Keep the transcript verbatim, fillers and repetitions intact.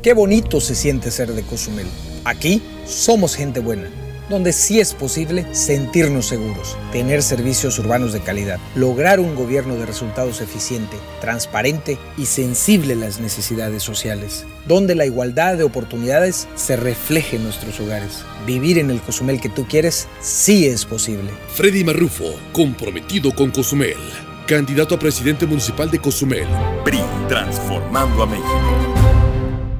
Qué bonito se siente ser de Cozumel. Aquí somos gente buena, donde sí es posible sentirnos seguros, tener servicios urbanos de calidad, lograr un gobierno de resultados eficiente, transparente y sensible a las necesidades sociales, donde la igualdad de oportunidades se refleje en nuestros hogares. Vivir en el Cozumel que tú quieres sí es posible. Freddy Marrufo, comprometido con Cozumel. Candidato a presidente municipal de Cozumel. P R I, transformando a México.